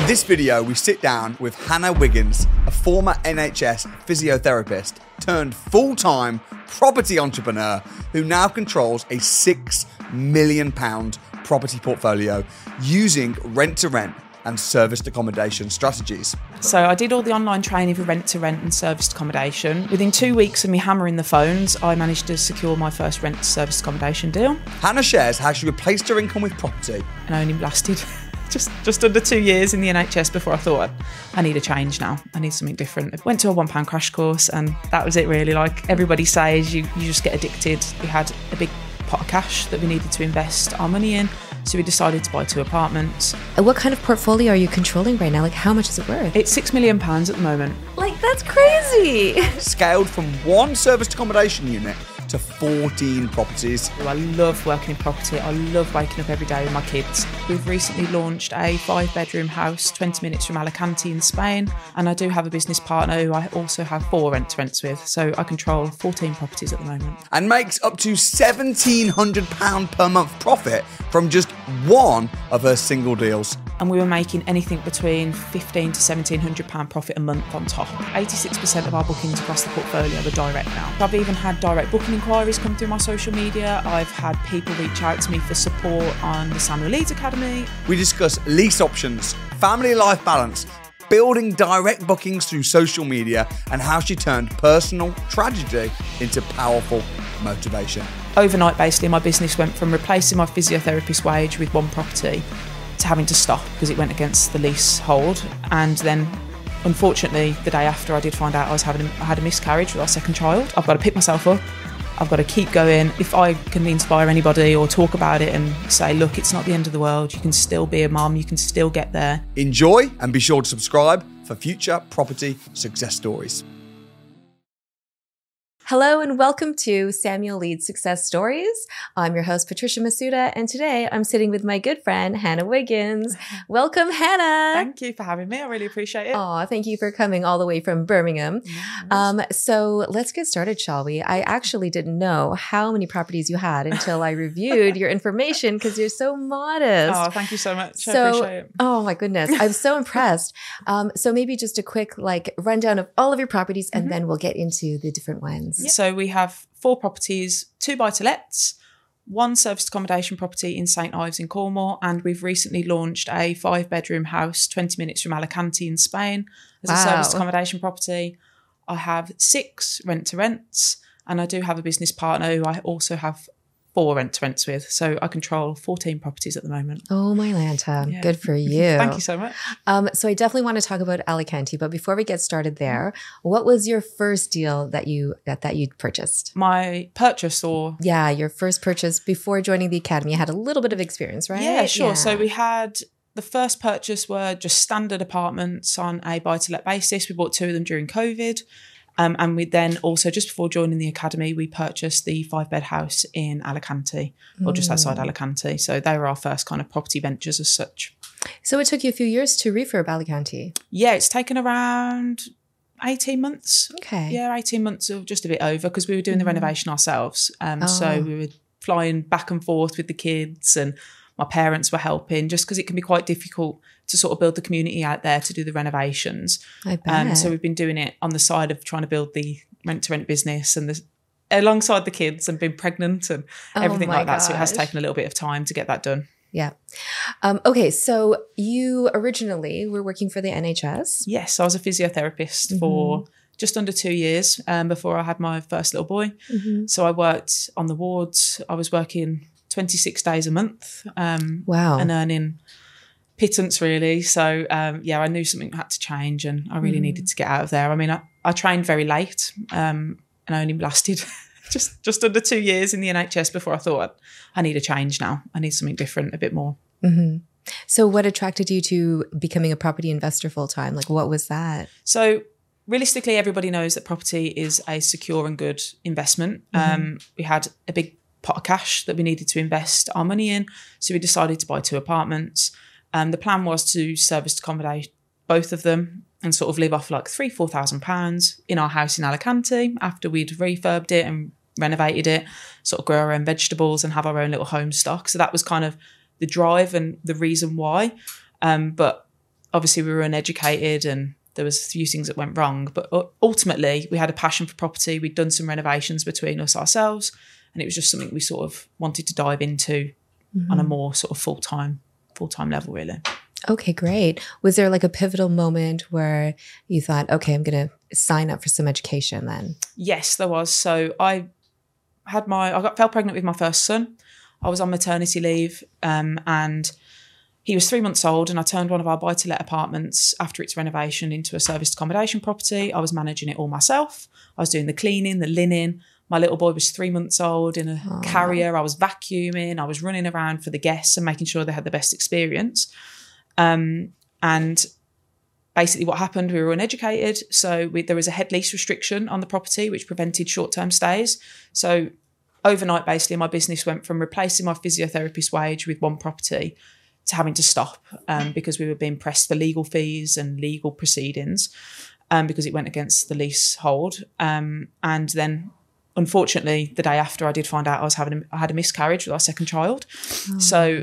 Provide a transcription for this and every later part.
this video, we sit down with Hannah Wiggins, a former NHS physiotherapist turned full-time property entrepreneur who now controls a £6 million property portfolio using rent-to-rent and serviced accommodation strategies. So I did all the online training for rent-to-rent and serviced accommodation. Within 2 weeks of me hammering the phones, I managed to secure my first rent serviced accommodation deal. Hannah shares how she replaced her income with property. And I only lasted just under 2 years in the NHS before I thought, I need a change now. I need something different. I went to a £1 crash course and that was it really. Like everybody says, you just get addicted. We had a big pot of cash that we needed to invest our money in. So we decided to buy 2 apartments. What kind of portfolio are you controlling right now? Like, how much is it worth? It's £6 million at the moment. Like, that's crazy. Scaled from 1 serviced accommodation unit to 14 properties. I love working in property. I love waking up every day with my kids. We've recently launched a 5-bedroom house 20 minutes from Alicante in Spain. And I do have a business partner who I also have 4 rent-to-rents with. So I control 14 properties at the moment. And makes up to £1,700 per month profit from just one of her single deals. And we were making anything between £1,500 to £1,700 profit a month on top. 86% of our bookings across the portfolio are direct now. I've even had direct booking inquiries come through my social media. I've had people reach out to me for support on the Samuel Leeds Academy. We discuss lease options, family life balance, building direct bookings through social media, and how she turned personal tragedy into powerful motivation. Overnight, basically, my business went from replacing my physiotherapist wage with 1 property to having to stop because it went against the leasehold. And then, unfortunately, the day after I did find out I had a miscarriage with our second child. I've got to pick myself up. I've got to keep going. If I can inspire anybody or talk about it and say, look, it's not the end of the world. You can still be a mum. You can still get there. Enjoy and be sure to subscribe for future property success stories. Hello and welcome to Samuel Leeds Success Stories. I'm your host, Patricia Masuda, and today I'm sitting with my good friend, Hannah Wiggins. Welcome, Hannah. Thank you for having me. I really appreciate it. Oh, thank you for coming all the way from Birmingham. So let's get started, shall we? I actually didn't know how many properties you had until I reviewed your information because you're so modest. Oh, thank you so much. I appreciate it. Oh my goodness. I'm so impressed. So maybe just a quick rundown of all of your properties and then we'll get into the different ones. Yeah. So we have 4 properties, 2 buy-to-lets, 1 serviced accommodation property in St Ives in Cornwall, and we've recently launched a 5-bedroom house 20 minutes from Alicante in Spain as a serviced accommodation property. I have 6 rent-to-rents, and I do have a business partner who I also have 4 rent-to-rents with. So I control 14 properties at the moment. Oh, my Lanta. Yeah. Good for you. Thank you so much. So I definitely want to talk about Alicante, but before we get started there, what was your first deal that you purchased? My purchase or? Yeah, your first purchase before joining the academy. You had a little bit of experience, right? Yeah, sure. Yeah. So we had the first purchase were just standard apartments on a buy-to-let basis. We bought 2 of them during COVID. And we then also, just before joining the academy, we purchased the 5-bed house in Alicante, or just outside Alicante. So they were our first kind of property ventures as such. So it took you a few years to refurb Alicante? Yeah, it's taken around 18 months. Okay. Yeah, 18 months or just a bit over because we were doing the renovation ourselves. So we were flying back and forth with the kids and my parents were helping just because it can be quite difficult to sort of build the community out there to do the renovations. I bet. So we've been doing it on the side of trying to build the rent-to-rent business and alongside the kids and being pregnant and everything like that. So it has taken a little bit of time to get that done. Yeah. Okay, so you originally were working for the NHS? Yes, I was a physiotherapist for just under 2 years before I had my first little boy. So I worked on the wards. I was working 26 days a month and earning pittance really. So I knew something had to change and I really needed to get out of there. I mean, I trained very late and I only lasted just under 2 years in the NHS before I thought, I need a change now. I need something different, a bit more. So what attracted you to becoming a property investor full-time? Like, what was that? So realistically, everybody knows that property is a secure and good investment. We had a big pot of cash that we needed to invest our money in. So we decided to buy 2 apartments. The plan was to service accommodate both of them and sort of live off like £3,000-4,000 in our house in Alicante after we'd refurbed it and renovated it, sort of grow our own vegetables and have our own little home stock. So that was kind of the drive and the reason why. But obviously we were uneducated and there was a few things that went wrong, but ultimately we had a passion for property. We'd done some renovations between us ourselves, and it was just something we sort of wanted to dive into on a more sort of full-time level, really. Okay, great. Was there like a pivotal moment where you thought, okay, I'm going to sign up for some education then? Yes, there was. So I fell pregnant with my first son. I was on maternity leave, and he was 3 months old, and I turned one of our buy-to-let apartments after its renovation into a serviced accommodation property. I was managing it all myself. I was doing the cleaning, the linen. My little boy was 3 months old in a carrier. I was vacuuming. I was running around for the guests and making sure they had the best experience. And basically what happened, we were uneducated. So there was a head lease restriction on the property, which prevented short-term stays. So overnight, basically, my business went from replacing my physiotherapist wage with one property to having to stop because we were being pressed for legal fees and legal proceedings because it went against the leasehold. And then, unfortunately, the day after, I did find out I had a miscarriage with our second child. So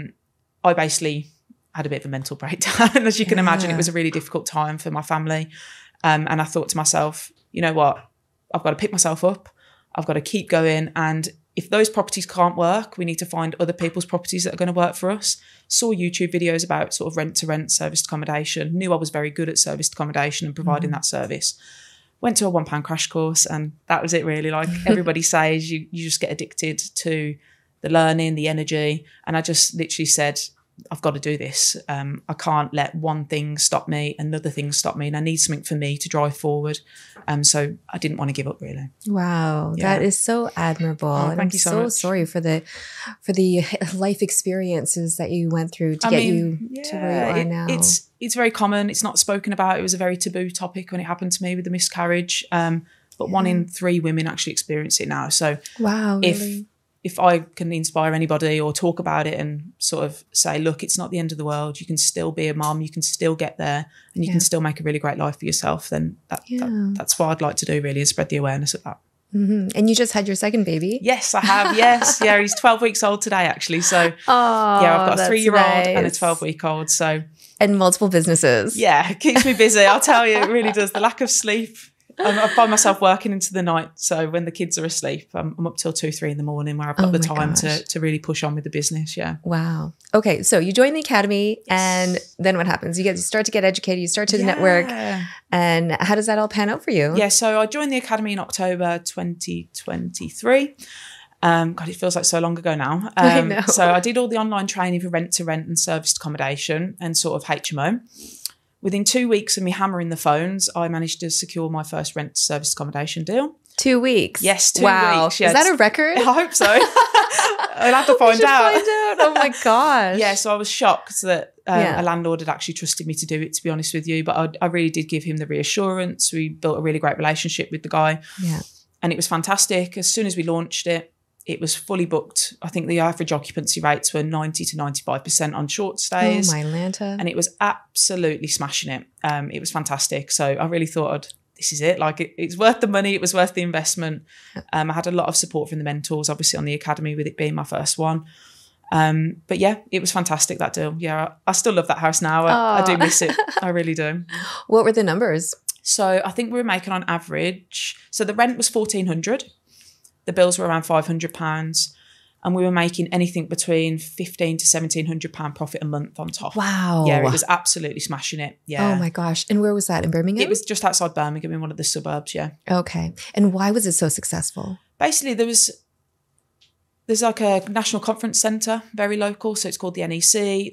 I basically had a bit of a mental breakdown. As you can imagine, it was a really difficult time for my family. And I thought to myself, you know what? I've got to pick myself up. I've got to keep going. And if those properties can't work, we need to find other people's properties that are going to work for us. Saw YouTube videos about sort of rent-to-rent serviced accommodation. Knew I was very good at serviced accommodation and providing that service. Went to a £1 crash course, and that was it really. Like everybody says, you just get addicted to the learning, the energy. And I just literally said, I've got to do this. I can't let one thing stop me, another thing stop me, and I need something for me to drive forward. So I didn't want to give up, really. Wow, that is so admirable. And thank you so much. Sorry for the life experiences that you went through to get you to where you are now. It's very common. It's not spoken about. It was a very taboo topic when it happened to me with the miscarriage. But 1 in 3 women actually experience it now. So wow, really? If I can inspire anybody or talk about it and sort of say, look, it's not the end of the world. You can still be a mum. You can still get there, and you can still make a really great life for yourself. Then that's what I'd like to do, really, is spread the awareness of that. And you just had your second baby? Yes, I have. Yes. Yeah, he's 12 weeks old today, actually. So I've got a 3-year-old and a 12-week-old. So and multiple businesses. Yeah, it keeps me busy. I'll tell you, it really does. The lack of sleep. I find myself working into the night. So when the kids are asleep, I'm up till 2-3 in the morning where I've got the time to really push on with the business. Yeah. Wow. Okay. So you join the academy, and then what happens? You start to get educated, you start to network. And how does that all pan out for you? Yeah. So I joined the academy in October 2023. God, it feels like so long ago now. I know. So I did all the online training for rent-to-rent and serviced accommodation and sort of HMO. Within 2 weeks of me hammering the phones, I managed to secure my first rent service accommodation deal. 2 weeks? Yes, 2 weeks. Yeah, is that a record? I hope so. I'll have to find out. Oh my gosh. Yeah, so I was shocked that a landlord had actually trusted me to do it, to be honest with you. But I really did give him the reassurance. We built a really great relationship with the guy. Yeah. And it was fantastic. As soon as we launched it, it was fully booked. I think the average occupancy rates were 90 to 95% on short stays. Oh, my Lanta. And it was absolutely smashing it. It was fantastic. So I really thought, this is it. Like it's worth the money. It was worth the investment. I had a lot of support from the mentors, obviously on the academy, with it being my first one. But yeah, it was fantastic, that deal. Yeah, I still love that house now. I do miss it. I really do. What were the numbers? So I think we were making on average. So the rent was $1,400. The bills were around £500, and we were making anything between £1,500 to £1,700 profit a month on top. Wow. Yeah, it was absolutely smashing it. Yeah. Oh my gosh. And where was that, in Birmingham? It was just outside Birmingham in one of the suburbs, yeah. Okay. And why was it so successful? Basically, there's like a national conference centre, very local, so it's called the NEC.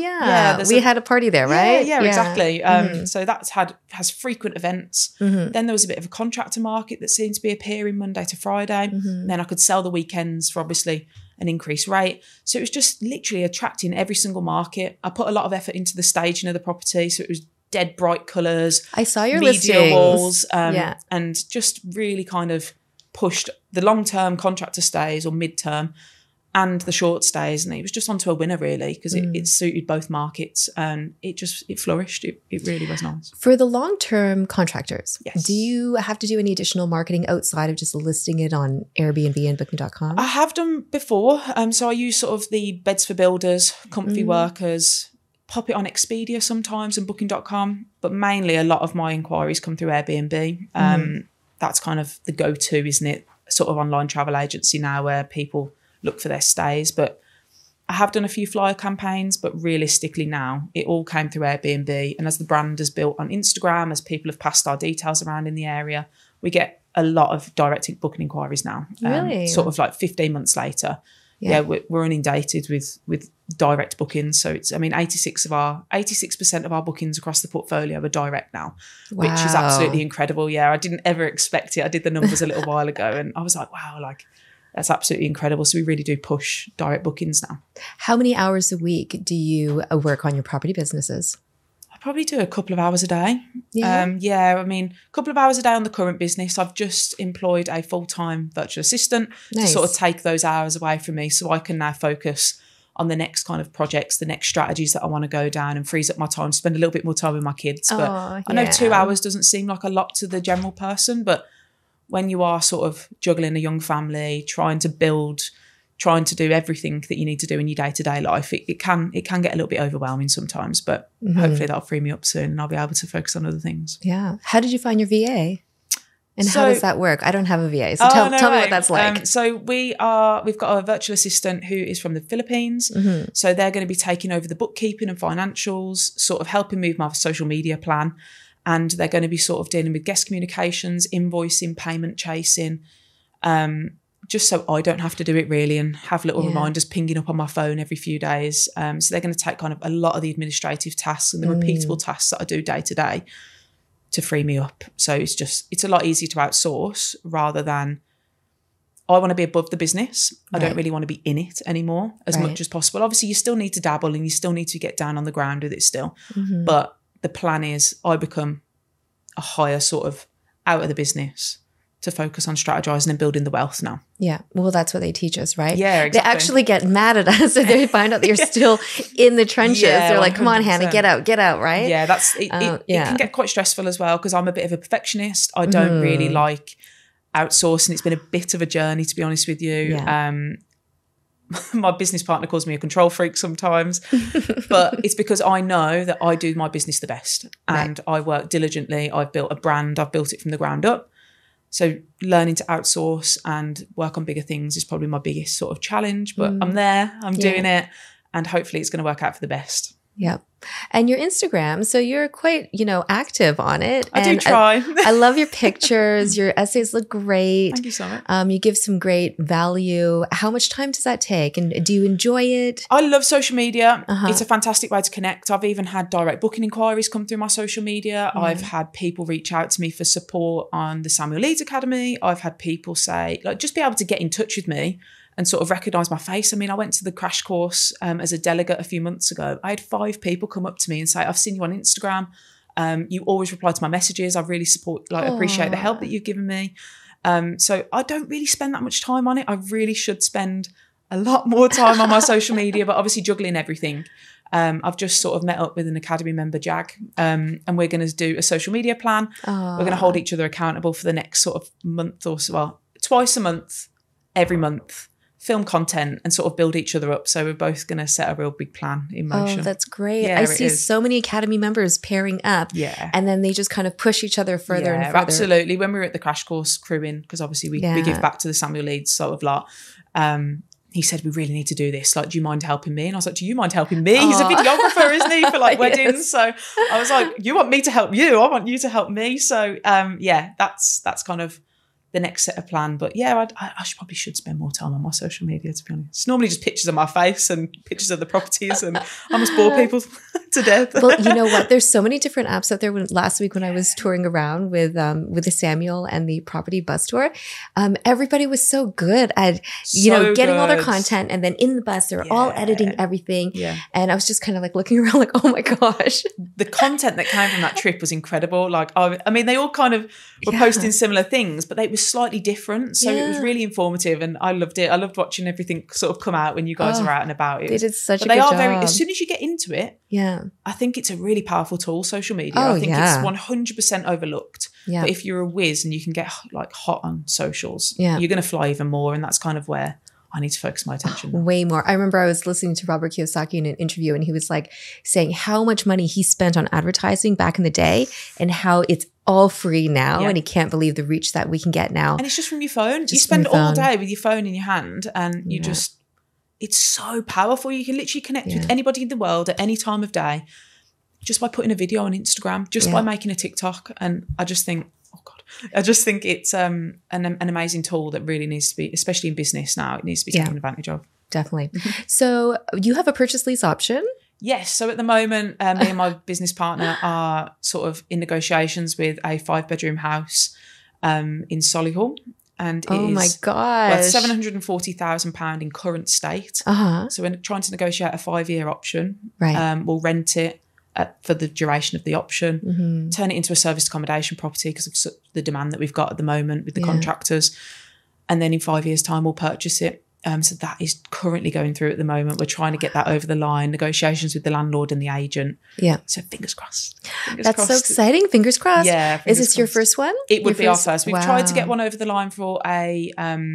We had a party there, right? Yeah, exactly. So that's has frequent events. Then there was a bit of a contractor market that seemed to be appearing Monday to Friday. Then I could sell the weekends for obviously an increased rate. So it was just literally attracting every single market. I put a lot of effort into the staging of the property, so it was dead bright colours. I saw your media walls, and just really kind of pushed the long-term contractor stays or mid-term and the short stays, and it was just onto a winner really, because it suited both markets, and it flourished. It really was nice. For the long-term contractors, yes. Do you have to do any additional marketing outside of just listing it on Airbnb and Booking.com? I have done before. So I use sort of the Beds for Builders, Comfy Workers, pop it on Expedia sometimes and booking.com, but mainly a lot of my inquiries come through Airbnb. That's kind of the go-to, isn't it? Sort of online travel agency now where people look for their stays. But I have done a few flyer campaigns, but realistically now it all came through Airbnb. And as the brand has built on Instagram, as people have passed our details around in the area, we get a lot of direct booking inquiries now. Really? Sort of like 15 months later. Yeah, we're inundated with direct bookings. So it's, 86% of our bookings across the portfolio are direct now, which is absolutely incredible. Yeah, I didn't ever expect it. I did the numbers a little while ago and I was like, wow, like that's absolutely incredible. So we really do push direct bookings now. How many hours a week do you work on your property businesses? Probably do a couple of hours a day. Yeah. A couple of hours a day on the current business. I've just employed a full-time virtual assistant to sort of take those hours away from me so I can now focus on the next kind of projects, the next strategies that I want to go down, and frees up my time to spend a little bit more time with my kids. But I know 2 hours doesn't seem like a lot to the general person, but when you are sort of juggling a young family, trying to do everything that you need to do in your day-to-day life, it can get a little bit overwhelming sometimes, but hopefully that'll free me up soon and I'll be able to focus on other things. Yeah. How did you find your VA? And how does that work? I don't have a VA, so tell me what that's like. So we've got a virtual assistant who is from the Philippines. So they're going to be taking over the bookkeeping and financials, sort of helping me with my social media plan. And they're going to be sort of dealing with guest communications, invoicing, payment chasing, just so I don't have to do it really, and have little reminders pinging up on my phone every few days. So they're going to take kind of a lot of the administrative tasks and the repeatable tasks that I do day to day to free me up. So it's a lot easier to outsource rather than, I want to be above the business. I don't really want to be in it anymore as much as possible. Obviously you still need to dabble and you still need to get down on the ground with it still. But the plan is I become a higher sort of out of the business to focus on strategizing and building the wealth now. Yeah. Well, that's what they teach us, right? Yeah, exactly. They actually get mad at us if they find out that you're still in the trenches. They're like, come on, Hannah, get out, right? Yeah, it can get quite stressful as well because I'm a bit of a perfectionist. I don't really like outsourcing. It's been a bit of a journey, to be honest with you. Yeah. My business partner calls me a control freak sometimes, but it's because I know that I do my business the best and I work diligently. I've built a brand. I've built it from the ground up. So learning to outsource and work on bigger things is probably my biggest sort of challenge, but I'm there, I'm doing it, and hopefully it's going to work out for the best. Yep. And your Instagram, so you're quite, active on it. I do try. I love your pictures. Your essays look great. Thank you so much. You give some great value. How much time does that take? And do you enjoy it? I love social media. It's a fantastic way to connect. I've even had direct booking inquiries come through my social media. I've had people reach out to me for support on the Samuel Leeds Academy. I've had people say, just be able to get in touch with me and sort of recognise my face. I went to the crash course as a delegate a few months ago. I had 5 people come up to me and say, I've seen you on Instagram. You always reply to my messages. I really appreciate the help that you've given me. So I don't really spend that much time on it. I really should spend a lot more time on my social media, but obviously juggling everything. I've just sort of met up with an Academy member, Jag, and we're going to do a social media plan. We're going to hold each other accountable for the next sort of month or so, well, twice a month, every month. Film content and sort of build each other up. So we're both going to set a real big plan in motion. Oh, that's great. Yeah, I see so many Academy members pairing up and then they just kind of push each other further and further. Absolutely. When we were at the crash course crewing, because obviously we give back to the Samuel Leeds sort of lot, he said, we really need to do this. Do you mind helping me? And I was like, do you mind helping me? He's a videographer, isn't he, for weddings? So I was like, you want me to help you? I want you to help me. So that's kind of the next set of plan. But I probably should spend more time on my social media, to be honest. It's normally just pictures of my face and pictures of the properties, and I must bore people to death. Well, you know what? There's so many different apps out there. Last week when I was touring around with the Samuel and the property bus tour, everybody was so good at, getting all their content, and then in the bus, they're all editing everything. Yeah. And I was just kind of looking around like, oh my gosh. The content that came from that trip was incredible. They all kind of were posting similar things, but they were slightly different. So it was really informative and I loved it. I loved watching everything sort of come out when you guys are out and about. They did such a good job. As soon as you get into it, I think it's a really powerful tool, social media. I think it's 100% overlooked. Yeah. But if you're a whiz and you can get hot on socials, you're going to fly even more. And that's kind of where I need to focus my attention now. Way more. I remember I was listening to Robert Kiyosaki in an interview, and he was like saying how much money he spent on advertising back in the day and how it's all free now. And he can't believe the reach that we can get now. And it's just from your phone. You spend all day with your phone in your hand, and you just, it's so powerful. You can literally connect with anybody in the world at any time of day just by putting a video on Instagram, just by making a TikTok. And I just think, it's an amazing tool that really needs to be, especially in business now, it needs to be taken advantage of. Definitely. So you have a purchase lease option? Yes. So at the moment, me and my business partner are sort of in negotiations with a 5-bedroom house in Solihull. And it is my gosh, worth £740,000 in current state. So we're trying to negotiate a 5-year option. Right. We'll rent it for the duration of the option, turn it into a serviced accommodation property because of the demand that we've got at the moment with the contractors. And then in 5 years' time, we'll purchase it. So that is currently going through at the moment. We're trying to get that over the line, negotiations with the landlord and the agent. Yeah. So fingers crossed. That's so exciting. Fingers crossed. Yeah. Is this your first one? It would be our first. We've tried to get one over the line for a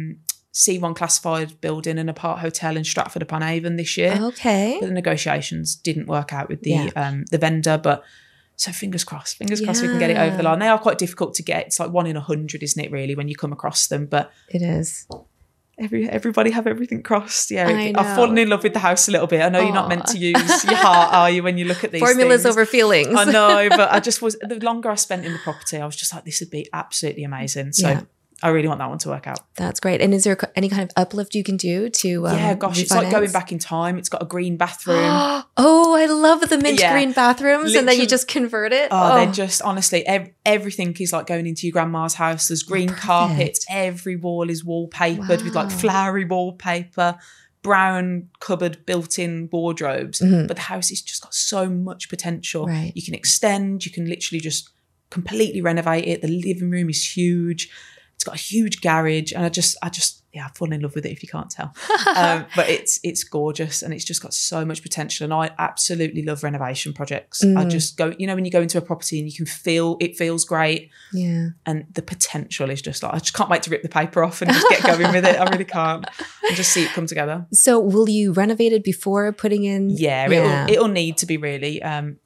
C1 classified building and a part hotel in Stratford-upon-Avon this year. Okay. But the negotiations didn't work out with the vendor, but so fingers crossed we can get it over the line. They are quite difficult to get. It's like 1 in 100, isn't it, really, when you come across them? But it is. Everybody have everything crossed. Yeah, I've fallen in love with the house a little bit. I know you're not meant to use your heart, are you, when you look at these formulas things? Over feelings. I know, but the longer I spent in the property, I was just like, this would be absolutely amazing. So I really want that one to work out. That's great. And is there any kind of uplift you can do to refinance? It's like going back in time. It's got a green bathroom. Oh, I love the mint green bathrooms. Literally, and then you just convert it. They're just, honestly, everything is like going into your grandma's house. There's green carpets. Every wall is wallpapered with like flowery wallpaper, brown cupboard, built-in wardrobes. But the house has just got so much potential. Right. You can extend. You can literally just completely renovate it. The living room is huge. It's got a huge garage, and I've fallen in love with it, if you can't tell. But it's gorgeous, and it's just got so much potential. And I absolutely love renovation projects. I just go, when you go into a property and you can feel it feels great. Yeah. And the potential is just like, I just can't wait to rip the paper off and just get going with it. I really can't. And just see it come together. So will you renovate it before putting in? Yeah. It'll need to be really.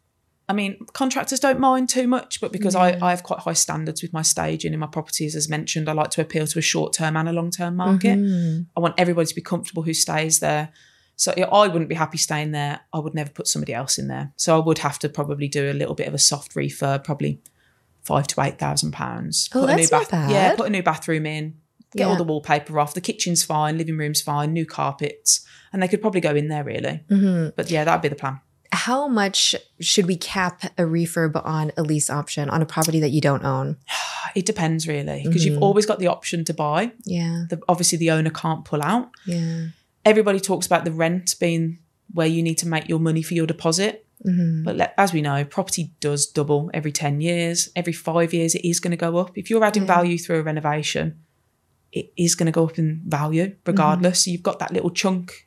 I mean, contractors don't mind too much, but because I have quite high standards with my staging in my properties, as mentioned, I like to appeal to a short-term and a long-term market. I want everybody to be comfortable who stays there. So I wouldn't be happy staying there. I would never put somebody else in there. So I would have to probably do a little bit of a soft refurb, probably £5,000 to £8,000. Oh, that's not bad. Yeah, put a new bathroom in, get all the wallpaper off. The kitchen's fine, living room's fine, new carpets. And they could probably go in there, really. But yeah, that'd be the plan. How much should we cap a refurb on a lease option on a property that you don't own? It depends, really, because you've always got the option to buy. Yeah. Obviously, the owner can't pull out. Yeah. Everybody talks about the rent being where you need to make your money for your deposit. But as we know, property does double every 10 years. Every 5 years, it is going to go up. If you're adding value through a renovation, it is going to go up in value regardless. So you've got that little chunk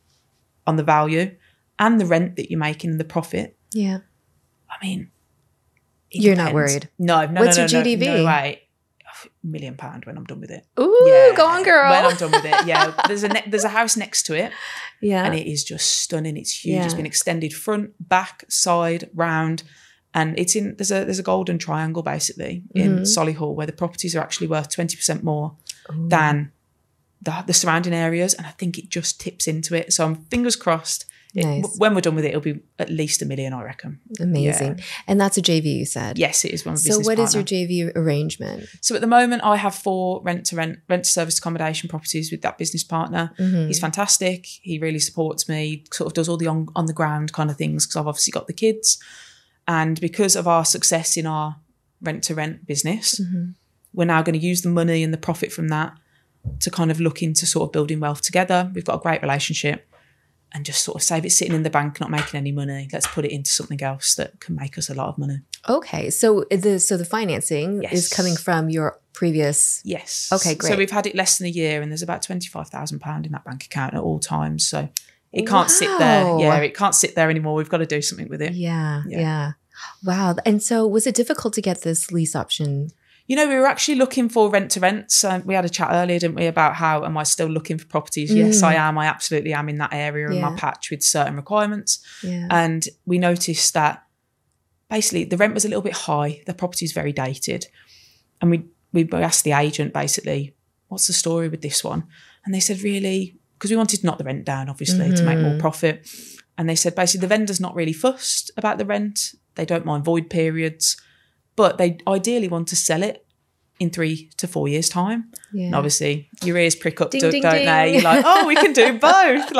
on the value and the rent that you're making and the profit. Yeah. I mean, you're not worried. No. What's your GDV? No way. £1 million when I'm done with it. Ooh, go on, girl. When I'm done with it, yeah. There's a house next to it. Yeah. And it is just stunning. It's huge. It's been extended front, back, side, round. And there's a golden triangle basically in Solihull where the properties are actually worth 20% more than the surrounding areas. And I think it just tips into it. So I'm fingers crossed. Nice. When we're done with it, it'll be at least $1 million, I reckon. Amazing. Yeah. And that's a JV, you said? Yes, it is one of business So what partner. is your JV arrangement? So at the moment, I have 4 rent-to-service accommodation properties with that business partner. He's fantastic. He really supports me, sort of does all the on-the-ground kind of things because I've obviously got the kids. And because of our success in our rent-to-rent business, we're now going to use the money and the profit from that to kind of look into sort of building wealth together. We've got a great relationship. And just sort of save it sitting in the bank, not making any money. Let's put it into something else that can make us a lot of money. Okay. So the financing is coming from your previous... Yes. Okay, great. So we've had it less than a year and there's about £25,000 in that bank account at all times. So it can't sit there. Yeah, it can't sit there anymore. We've got to do something with it. Yeah. Wow. And so was it difficult to get this lease option? We were actually looking for rent-to-rents. We had a chat earlier, didn't we, about how am I still looking for properties? Yes, I am. I absolutely am in that area in my patch with certain requirements. Yeah. And we noticed that basically the rent was a little bit high. The property is very dated. And we asked the agent basically, what's the story with this one? And they said, really, because we wanted to knock the rent down, obviously, to make more profit. And they said, basically, the vendor's not really fussed about the rent. They don't mind void periods, but they ideally want to sell it in 3 to 4 years' time. Yeah. And obviously, your ears prick up, don't they? You're like, oh, we can do both.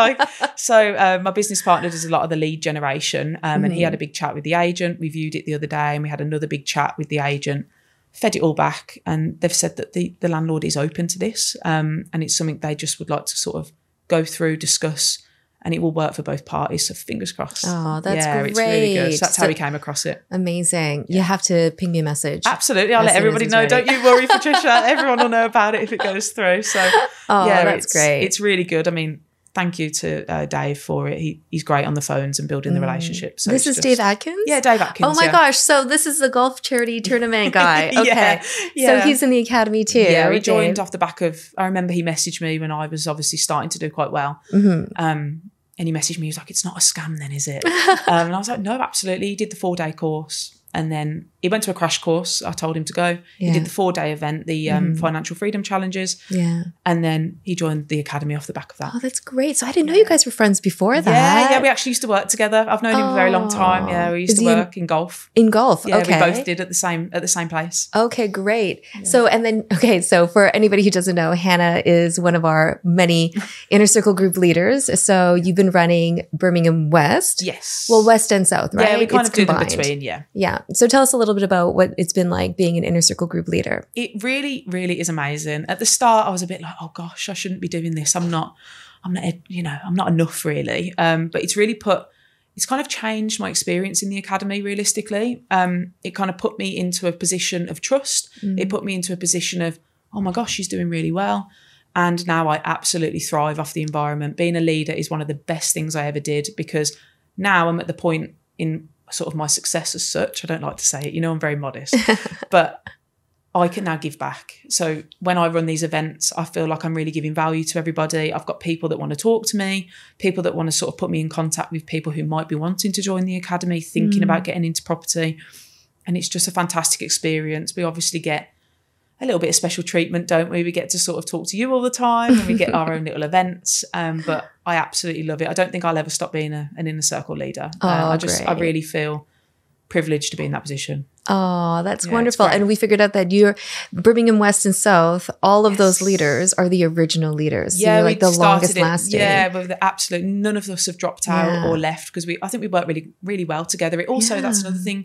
So my business partner does a lot of the lead generation, and he had a big chat with the agent. We viewed it the other day, and we had another big chat with the agent. Fed it all back, and they've said that the landlord is open to this, and it's something they just would like to sort of go through, discuss, and it will work for both parties. So fingers crossed. Oh, that's great. It's really good. So that's how we came across it. Amazing. You have to ping me a message. Absolutely. I'll let everybody know. Ready. Don't you worry, Patricia. Everyone will know about it if it goes through. So that's great. It's really good. I mean, thank you to Dave for it. He's great on the phones and building the relationship. So this is Dave Atkins? Yeah, Dave Atkins. Oh my gosh. So this is the golf charity tournament guy. Okay. So he's in the academy too. Yeah, he joined off the back of, I remember he messaged me when I was obviously starting to do quite well. And he messaged me, he was like, it's not a scam then, is it? And I was like, no, absolutely. He did the 4-day course. And then he went to a crash course. I told him to go. He did the 4-day event, the Financial Freedom Challenges. Yeah. And then he joined the academy off the back of that. Oh, that's great. So I didn't know you guys were friends before that. Yeah, we actually used to work together. I've known him a very long time. Yeah, we used to work in golf. In golf, yeah, we both did at the same place. Okay, great. Yeah. So for anybody who doesn't know, Hannah is one of our many Inner Circle group leaders. So you've been running Birmingham West. Yes. Well, West and South, right? Yeah, we kind of do them between, yeah. Yeah. So tell us a little bit about what it's been like being an Inner Circle group leader. It really, really is amazing. At the start, I was a bit like, oh gosh, I shouldn't be doing this. I'm not enough really. But it's kind of changed my experience in the academy realistically. It kind of put me into a position of trust. It put me into a position of, oh my gosh, she's doing really well. And now I absolutely thrive off the environment. Being a leader is one of the best things I ever did, because now I'm at the point in sort of my success as such. I don't like to say it, I'm very modest, but I can now give back. So when I run these events, I feel like I'm really giving value to everybody. I've got people that want to talk to me, people that want to sort of put me in contact with people who might be wanting to join the academy, thinking about getting into property. And it's just a fantastic experience. We obviously get a little bit of special treatment, don't we? We get to sort of talk to you all the time, and we get our own little events. But I absolutely love it. I don't think I'll ever stop being an Inner Circle leader. I really feel privileged to be in that position. Oh, that's wonderful. And we figured out that you're Birmingham West and South, all of those leaders are the original leaders. So you're like the longest lasting. Yeah, but none of us have dropped out or left, because I think we work really, really well together. That's another thing.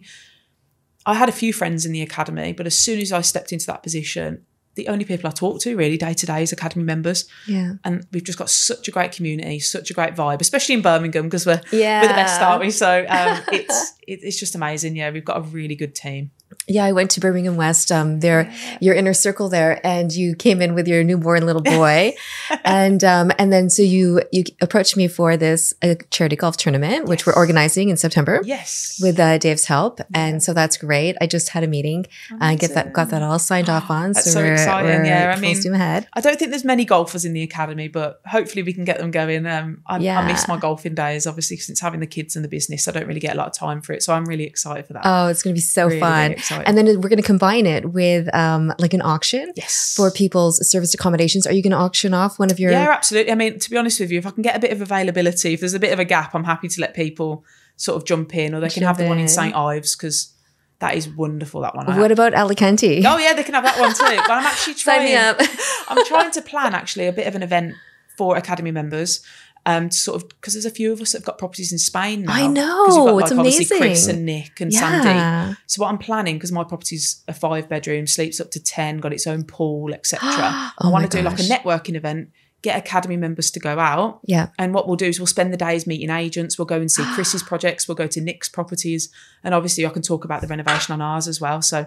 I had a few friends in the academy, but as soon as I stepped into that position, the only people I talk to really day to day is academy members. Yeah. And we've just got such a great community, such a great vibe, especially in Birmingham, because we're the best, aren't we? So it's just amazing. Yeah, we've got a really good team. Yeah, I went to Birmingham West, your Inner Circle there, and you came in with your newborn little boy. and then so you approached me for this charity golf tournament, which we're organizing in September. Yes. With Dave's help. And so that's great. I just had a meeting, got that all signed off on. That's so exciting. Yeah, full steam ahead. I don't think there's many golfers in the academy, but hopefully we can get them going. I miss my golfing days, obviously, since having the kids and the business. I don't really get a lot of time for it. So I'm really excited for that. Oh, it's going to be so fun. And then we're going to combine it with like an auction for people's serviced accommodations. Are you going to auction off one of your... Yeah, absolutely. I mean, to be honest with you, if I can get a bit of availability, if there's a bit of a gap, I'm happy to let people sort of jump in, or they can have the one in St. Ives, because that is wonderful, that one. What about Alicante? Oh yeah, they can have that one too. But I'm actually Sign me up. I'm trying to plan actually a bit of an event for academy members. Sort of, because there's a few of us that have got properties in Spain now. I know, it's amazing. Obviously Chris and Nick and Sandy. So what I'm planning, because my property's a 5-bedroom, sleeps up to 10, got its own pool, etc. I want to do like a networking event, get academy members to go out. Yeah. And what we'll do is we'll spend the days meeting agents. We'll go and see Chris's projects. We'll go to Nick's properties, and obviously I can talk about the renovation on ours as well. So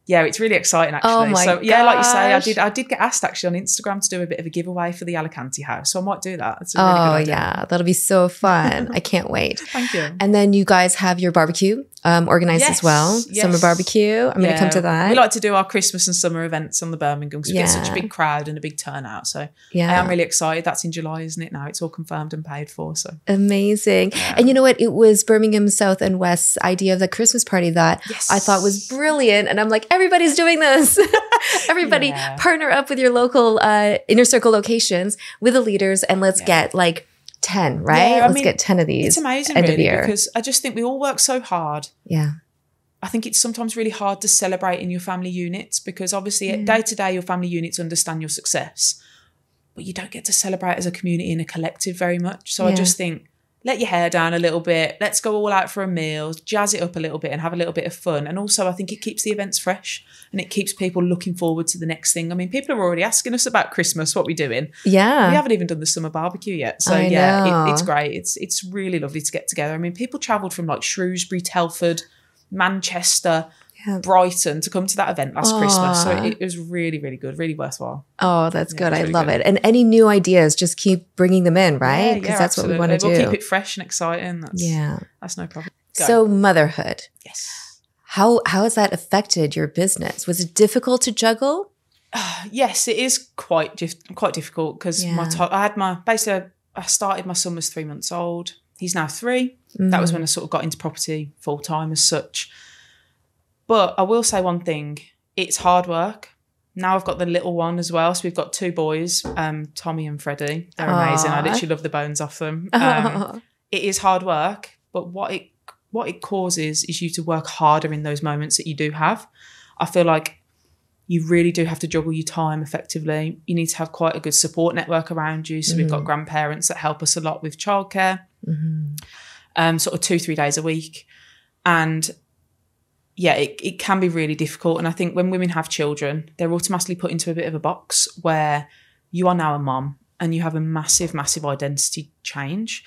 Yeah, it's really exciting actually. Oh my like you say, I did get asked actually on Instagram to do a bit of a giveaway for the Alicante house. So I might do that. It's a really good idea. Yeah, that'll be so fun. I can't wait. Thank you. And then you guys have your barbecue organized as well. Yes. Summer barbecue. I'm going to come to that. We like to do our Christmas and summer events on the Birmingham because we get such a big crowd and a big turnout. So I am really excited. That's in July, isn't it now? It's all confirmed and paid for. So amazing. Yeah. And you know what? It was Birmingham South and West's idea of the Christmas party that I thought was brilliant. And I'm like, everybody's doing this. Everybody partner up with your local inner circle locations with the leaders and let's get like 10, right? Let's get 10 of these. It's amazing really because I just think we all work so hard. Yeah. I think it's sometimes really hard to celebrate in your family units because obviously day to day your family units understand your success, but you don't get to celebrate as a community and a collective very much. So I just think let your hair down a little bit. Let's go all out for a meal, jazz it up a little bit and have a little bit of fun. And also I think it keeps the events fresh and it keeps people looking forward to the next thing. I mean, people are already asking us about Christmas, what we're doing. Yeah. We haven't even done the summer barbecue yet. So it's great. It's really lovely to get together. I mean, people travelled from like Shrewsbury, Telford, Manchester, Brighton to come to that event last Christmas. So it was really, really good, really worthwhile. Oh, that's good. I love it. And any new ideas, just keep bringing them in, right? Because that's what we want to do. We'll keep it fresh and exciting. That's no problem. So motherhood. Yes. How has that affected your business? Was it difficult to juggle? Yes, it is quite difficult because I started, my son was 3 months old. He's now 3. That was when I sort of got into property full time as such. But I will say one thing, it's hard work. Now I've got the little one as well. So we've got 2 boys, Tommy and Freddie. They're amazing. I literally love the bones off them. It is hard work, but what it causes is you to work harder in those moments that you do have. I feel like you really do have to juggle your time effectively. You need to have quite a good support network around you. So we've got grandparents that help us a lot with childcare, sort of 2-3 days a week. And it can be really difficult. And I think when women have children, they're automatically put into a bit of a box where you are now a mom and you have a massive, massive identity change.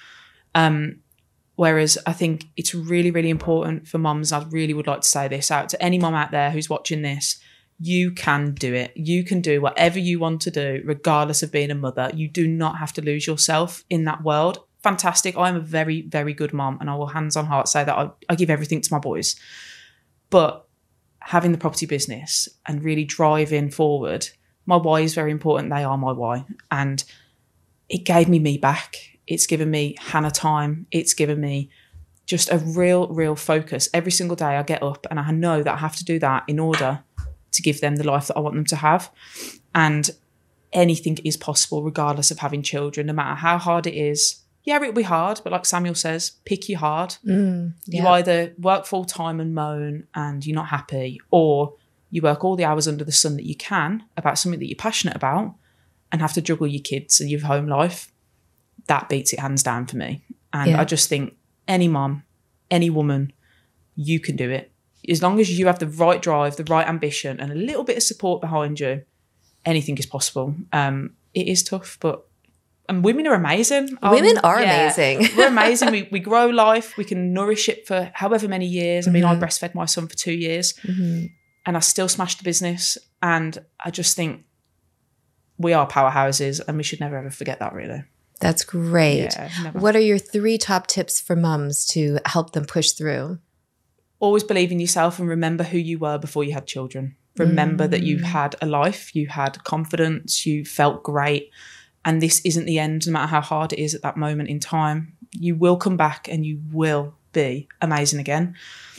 Whereas I think it's really, really important for moms. I really would like to say this out to any mom out there who's watching this. You can do it. You can do whatever you want to do, regardless of being a mother. You do not have to lose yourself in that world. Fantastic. I'm a very, very good mom, and I will hands on heart say that I give everything to my boys. But having the property business and really driving forward, my why is very important. They are my why. And it gave me back. It's given me Hannah time. It's given me just a real focus. Every single day I get up and I know that I have to do that in order to give them the life that I want them to have. And anything is possible regardless of having children, no matter how hard it is. Yeah, it'll be hard, but like Samuel says, pick your hard. You either work full time and moan and you're not happy, or you work all the hours under the sun that you can about something that you're passionate about and have to juggle your kids and your home life. That beats it hands down for me. And I just think any mom, any woman, you can do it. As long as you have the right drive, the right ambition and a little bit of support behind you, anything is possible. It is tough, and women are amazing. Women are amazing. We're amazing. We grow life. We can nourish it for however many years. I mean, I breastfed my son for 2 years and I still smashed the business. And I just think we are powerhouses and we should never ever forget that, really. That's great. Yeah, what are your 3 top tips for mums to help them push through? Always believe in yourself and remember who you were before you had children. Remember that you had a life, you had confidence, you felt great. And this isn't the end, no matter how hard it is at that moment in time. You will come back and you will be amazing again.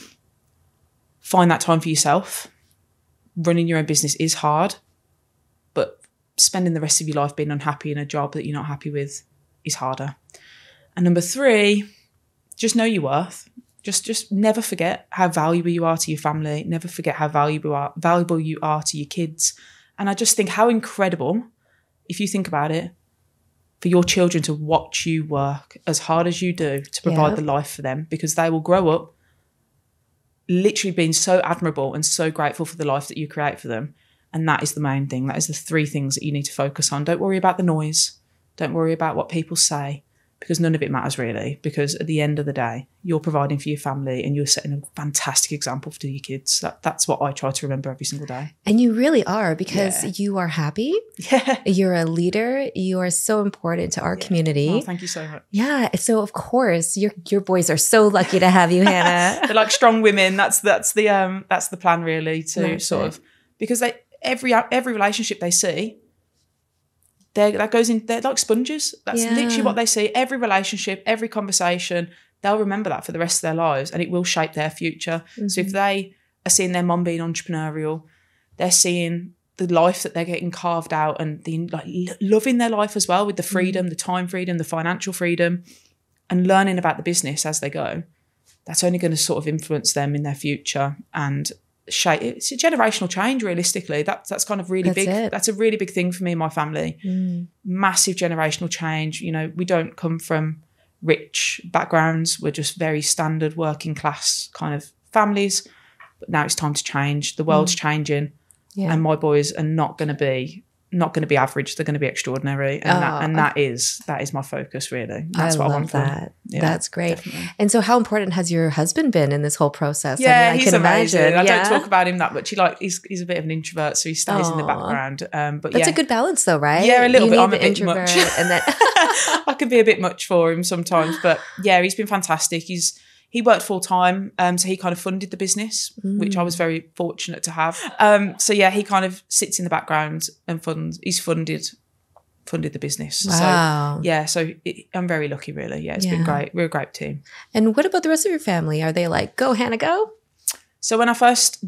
Find that time for yourself. Running your own business is hard, but spending the rest of your life being unhappy in a job that you're not happy with is harder. And number 3, just know your worth. Just never forget how valuable you are to your family. Never forget how valuable you are to your kids. And I just think how incredible, if you think about it, for your children to watch you work as hard as you do to provide the life for them, because they will grow up literally being so admirable and so grateful for the life that you create for them. And that is the main thing. That is the 3 things that you need to focus on. Don't worry about the noise. Don't worry about what people say. because none of it matters really, because at the end of the day, you're providing for your family and you're setting a fantastic example for your kids. That's what I try to remember every single day. And you really are, because you are happy. Yeah. You're a leader. You are so important to our community. Oh, thank you so much. Yeah. So of course, your boys are so lucky to have you, Hannah. They're like strong women. That's the plan really, to sort of, because every relationship they see, they're like sponges. That's literally what they see. Every relationship, every conversation, they'll remember that for the rest of their lives, and it will shape their future. Mm-hmm. So if they are seeing their mum being entrepreneurial, they're seeing the life that they're getting carved out, and loving their life as well, with the freedom, the time freedom, the financial freedom, and learning about the business as they go. That's only going to sort of influence them in their future and shape. It's a generational change, realistically. That's kind of really big. That's a really big thing for me and my family. Massive generational change. You know, we don't come from rich backgrounds. We're just very standard working class kind of families. But now it's time to change. The world's changing, and my boys are not going to be average. They're going to be extraordinary, and that is my focus really. That's what I want that. Yeah, that's great. Definitely. And so, how important has your husband been in this whole process? Yeah, I can amazing. Imagine. I don't talk about him that much. He's a bit of an introvert, so he stays in the background. But that's a good balance, though, right? Yeah, a little bit. I'm a bit introvert, much, and then I can be a bit much for him sometimes. But yeah, he's been fantastic. He worked full time, so he kind of funded the business, which I was very fortunate to have. So yeah, he kind of sits in the background and he's funded the business. Wow. So yeah, I'm very lucky, really. Yeah, it's been great. We're a great team. And what about the rest of your family? Are they like, go Hannah, go? So when I was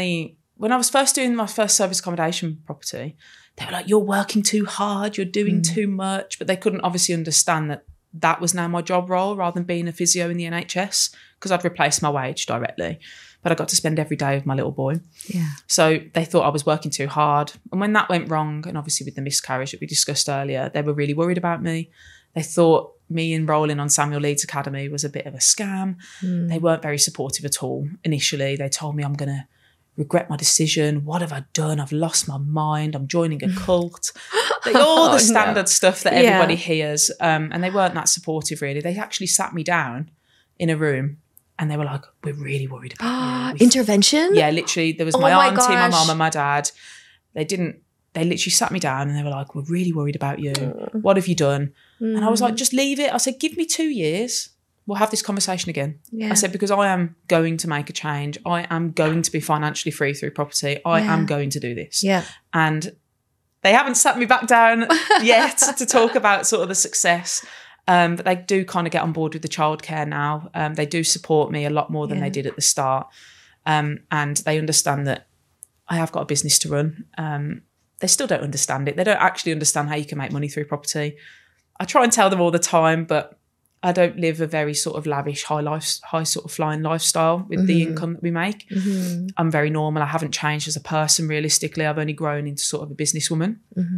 first doing my first service accommodation property, they were like, you're working too hard, you're doing too much, but they couldn't obviously understand that was now my job role rather than being a physio in the NHS, because I'd replaced my wage directly. But I got to spend every day with my little boy. Yeah. So they thought I was working too hard. And when that went wrong, and obviously with the miscarriage that we discussed earlier, they were really worried about me. They thought me enrolling on Samuel Leeds Academy was a bit of a scam. They weren't very supportive at all initially. They told me I'm going to regret my decision. What have I done? I've lost my mind. I'm joining a cult. All the standard stuff that everybody hears. And they weren't that supportive, really. They actually sat me down in a room and they were like, we're really worried about you. Intervention? Yeah, literally. There was my auntie, my mum and my dad. They literally sat me down and they were like, we're really worried about you. What have you done? And I was like, just leave it. I said, give me 2 years. We'll have this conversation again. Yeah. I said, because I am going to make a change. I am going to be financially free through property. I am going to do this. Yeah. And they haven't sat me back down yet to talk about sort of the success. But they do kind of get on board with the childcare now. They do support me a lot more than they did at the start. And they understand that I have got a business to run. They still don't understand it. They don't actually understand how you can make money through property. I try and tell them all the time, but I don't live a very sort of lavish, high sort of flying lifestyle with the income that we make. I'm very normal. I haven't changed as a person, realistically. I've only grown into sort of a businesswoman.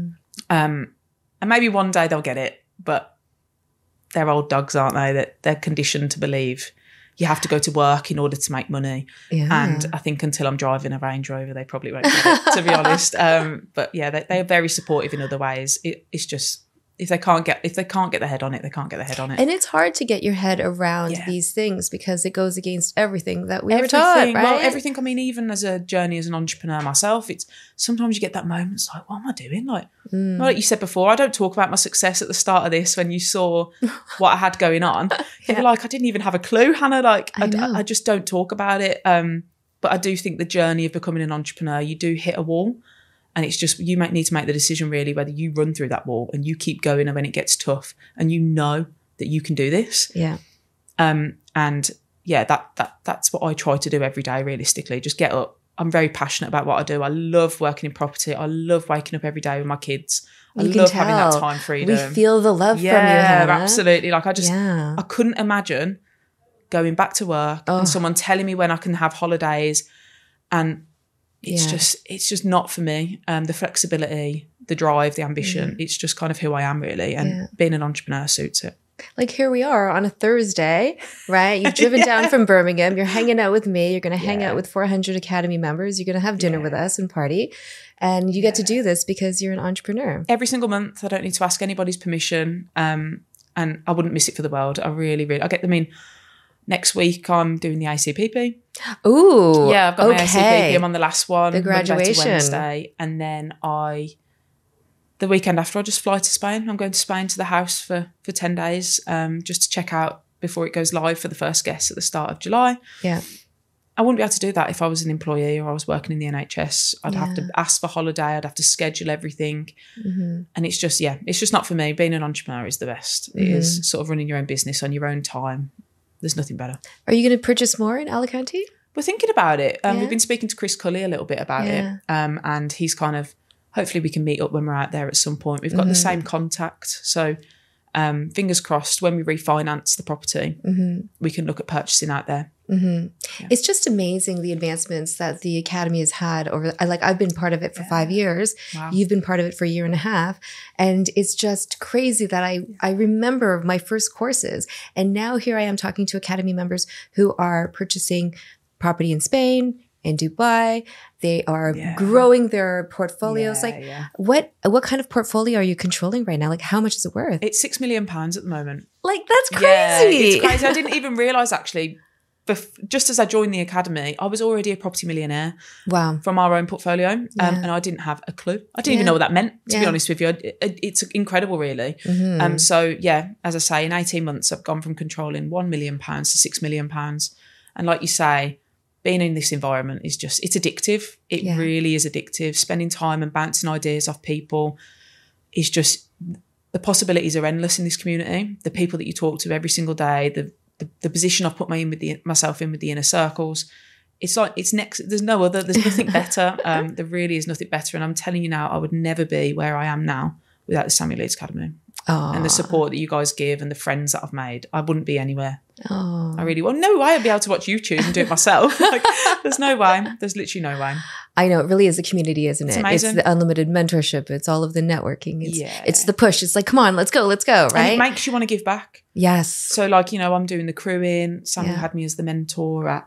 And maybe one day they'll get it, but they're old dogs, aren't they? That they're conditioned to believe you have to go to work in order to make money. Yeah. And I think until I'm driving a Range Rover, they probably won't get it, to be honest. But yeah, they are very supportive in other ways. It's just, if they can't get their head on it, they can't get their head on it. And it's hard to get your head around these things because it goes against everything that we were taught, right? Well, everything. I mean, even as a journey as an entrepreneur myself, it's sometimes you get that moment, it's like, what am I doing? Like you said before, I don't talk about my success at the start of this when you saw what I had going on. You were like, I didn't even have a clue, Hannah. Like, I just don't talk about it. But I do think the journey of becoming an entrepreneur, you do hit a wall. And it's just, you need to make the decision really whether you run through that wall and you keep going and when it gets tough and you know that you can do this. Yeah. And yeah, that's what I try to do every day, realistically. Just get up. I'm very passionate about what I do. I love working in property. I love waking up every day with my kids. I love having that time freedom. We feel the love from you, Hannah. Yeah, absolutely. Like I couldn't imagine going back to work and someone telling me when I can have holidays, and it's just not for me. The flexibility, the drive, the ambition, it's just kind of who I am really. And being an entrepreneur suits it. Like here we are on a Thursday, right? You've driven down from Birmingham. You're hanging out with me. You're going to hang out with 400 Academy members. You're going to have dinner with us and party. And you get to do this because you're an entrepreneur. Every single month. I don't need to ask anybody's permission. and I wouldn't miss it for the world. I really, I get them in. Next week, I'm doing the ACPP. Ooh, yeah, I've got my ACPP. I'm on the last one. The graduation. Wednesday, and then the weekend after, I just fly to Spain. I'm going to Spain to the house for 10 days, just to check out before it goes live for the first guests at the start of July. Yeah. I wouldn't be able to do that if I was an employee or I was working in the NHS. I'd have to ask for holiday. I'd have to schedule everything. And it's just not for me. Being an entrepreneur is the best. It is sort of running your own business on your own time. There's nothing better. Are you going to purchase more in Alicante? We're thinking about it. We've been speaking to Chris Cully a little bit about it. And he's kind of, hopefully we can meet up when we're out there at some point. We've got the same contact. So fingers crossed, when we refinance the property, we can look at purchasing out there. Yeah. It's just amazing the advancements that the Academy has had over, like I've been part of it for 5 years. Wow. You've been part of it for 1.5 years. And it's just crazy that I remember my first courses. And now here I am talking to Academy members who are purchasing property in Spain, in Dubai. They are growing their portfolios. What kind of portfolio are you controlling right now? Like, how much is it worth? It's £6 million at the moment. Like, that's crazy. Yeah, it's crazy. I didn't even realise, actually, just as I joined the Academy, I was already a property millionaire. Wow. From our own portfolio. And I didn't have a clue. I didn't even know what that meant, to be honest with you. It's incredible, really. So, as I say, in 18 months, I've gone from controlling £1 million to £6 million. And like you say, being in this environment is just, it's addictive. It really is addictive. Spending time and bouncing ideas off people is just, the possibilities are endless in this community. The people that you talk to every single day, the position I've put myself in with the inner circles, it's like, it's next, there's nothing better. There really is nothing better. And I'm telling you now, I would never be where I am now without the Samuel Leeds Academy. And the support that you guys give and the friends that I've made. I wouldn't be anywhere. I really won't. No way I'd be able to watch YouTube and do it myself. Like, there's no way. There's literally no way. I know. It really is a community, isn't it? It's amazing. It's the unlimited mentorship. It's all of the networking. It's the push. It's like, come on, let's go, right? And it makes you want to give back. Yes. So like, I'm doing the crewing. Samuel had me as the mentor at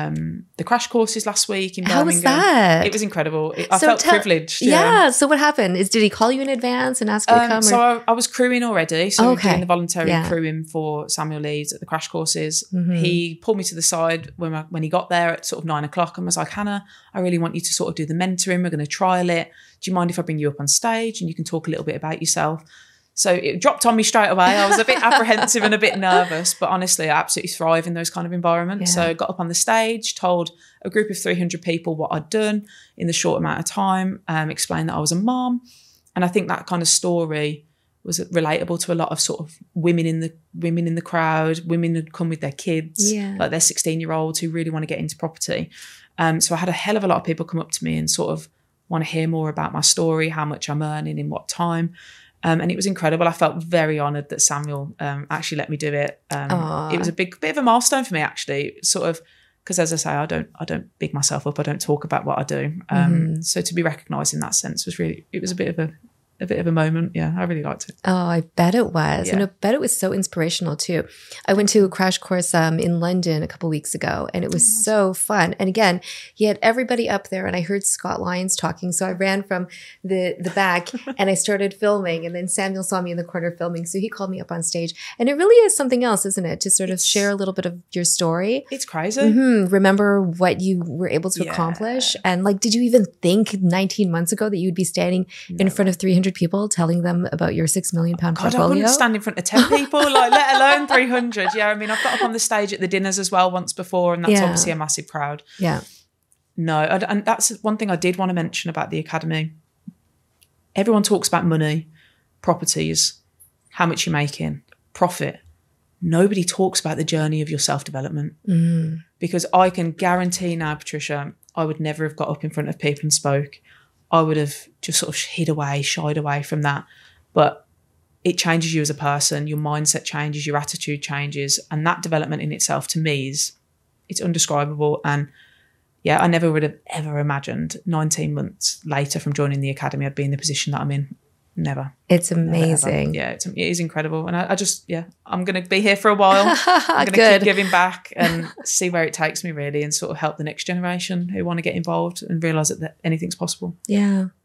the crash courses last week in Birmingham. How was that? It was incredible. I felt privileged. Yeah. So what happened? Did he call you in advance and ask you to come? So I was crewing already. So we were doing the voluntary crewing for Samuel Leeds at the crash courses. He pulled me to the side when he got there at sort of 9 o'clock and was like, Hannah, I really want you to sort of do the mentoring. We're going to trial it. Do you mind if I bring you up on stage and you can talk a little bit about yourself? So it dropped on me straight away. I was a bit apprehensive and a bit nervous, but honestly, I absolutely thrive in those kind of environments. So I got up on the stage, told a group of 300 people what I'd done in the short amount of time, explained that I was a mom. And I think that kind of story was relatable to a lot of sort of women in the crowd, women who'd come with their kids, like their 16-year-olds who really want to get into property. So I had a hell of a lot of people come up to me and sort of want to hear more about my story, how much I'm earning, in what time. And it was incredible. I felt very honoured that Samuel actually let me do it. It was a bit of a milestone for me, actually, sort of, because as I say, I don't big myself up. I don't talk about what I do. So to be recognised in that sense was a bit of a moment. Yeah, I really liked it. Oh, I bet it was. And I bet it was so inspirational too. I went to a crash course in London a couple weeks ago and it was so fun. And again, he had everybody up there and I heard Scott Lyons talking. So I ran from the back and I started filming and then Samuel saw me in the corner filming. So he called me up on stage. And it really is something else, isn't it? To sort of share a little bit of your story. It's crazy. Remember what you were able to accomplish. And like, did you even think 19 months ago that you'd be standing in front of 300 people telling them about your £6 million portfolio? I wouldn't stand in front of 10 people, like let alone 300. Yeah, I mean, I've got up on the stage at the dinners as well once before, and that's obviously a massive crowd. Yeah. No, and that's one thing I did want to mention about the Academy. Everyone talks about money, properties, how much you're making, profit. Nobody talks about the journey of your self-development. Because I can guarantee now, Patricia, I would never have got up in front of people and spoke. I would have just sort of shied away from that. But it changes you as a person. Your mindset changes, your attitude changes. And that development in itself, to me, it's undescribable. And yeah, I never would have ever imagined 19 months later from joining the Academy, I'd be in the position that I'm in. Never. It's amazing. Never. Yeah, it is incredible. And I just, I'm going to be here for a while. I'm going to keep giving back and see where it takes me, really, and sort of help the next generation who want to get involved and realise that anything's possible. Yeah.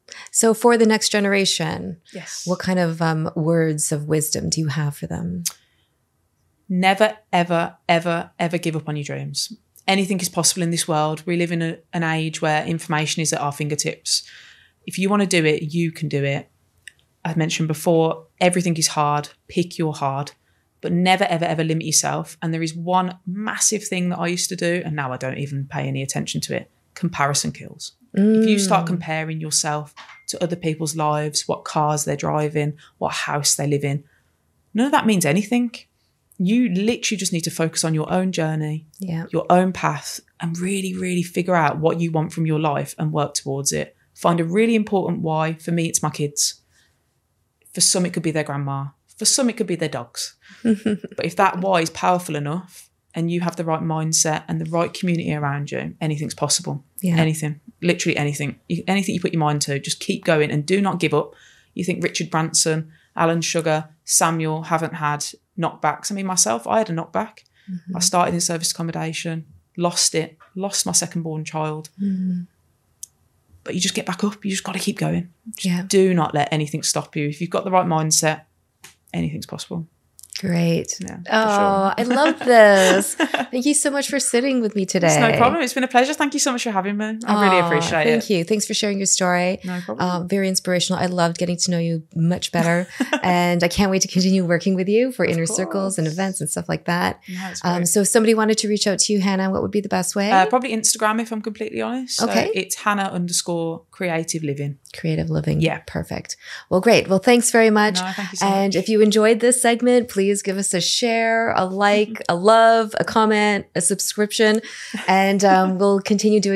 So for the next generation, yes, what kind of words of wisdom do you have for them? Never, ever, ever, ever give up on your dreams. Anything is possible in this world. We live in an age where information is at our fingertips. If you want to do it, you can do it. I mentioned before, everything is hard. Pick your hard, but never, ever, ever limit yourself. And there is one massive thing that I used to do, and now I don't even pay any attention to it. Comparison kills. If you start comparing yourself to other people's lives, what cars they're driving, what house they live in, none of that means anything. You literally just need to focus on your own journey, your own path, and really, really figure out what you want from your life and work towards it. Find a really important why. For me, it's my kids. For some, it could be their grandma. For some, it could be their dogs. But if that why is powerful enough and you have the right mindset and the right community around you, anything's possible. Anything, literally anything. Anything you put your mind to, just keep going and do not give up. You think Richard Branson, Alan Sugar, Samuel haven't had knockbacks. I mean, myself, I had a knockback. I started in service accommodation, lost my second born child. But you just get back up. You just got to keep going. Do not let anything stop you. If you've got the right mindset, anything's possible. Great. I love this. Thank you so much for sitting with me today. It's no problem. It's been a pleasure. Thank you so much for having me. I really appreciate it. Thank you. Thanks for sharing your story. No problem. Very inspirational. I loved getting to know you much better. And I can't wait to continue working with you for inner circles and events and stuff like that. No, so if somebody wanted to reach out to you, Hannah, what would be the best way? Probably Instagram, if I'm completely honest. Okay. So it's Hannah_creative living. Creative living. Yeah. Perfect. Well, great. Well, thanks very much. No, thank you so much. And if you enjoyed this segment, please give us a share, a like, a love, a comment, a subscription, and we'll continue doing